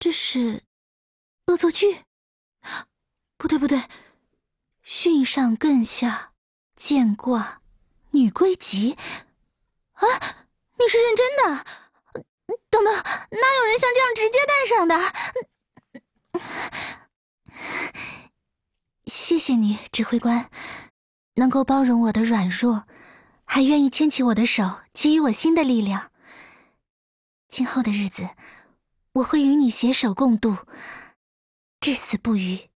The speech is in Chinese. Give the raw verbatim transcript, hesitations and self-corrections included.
这是恶作剧？不对不对，训上艮下，剑卦，女归吉。啊，你是认真的？等等，哪有人像这样直接戴上的？谢谢你，指挥官，能够包容我的软弱，还愿意牵起我的手，给予我新的力量。今后的日子，我会与你携手共度，至死不渝。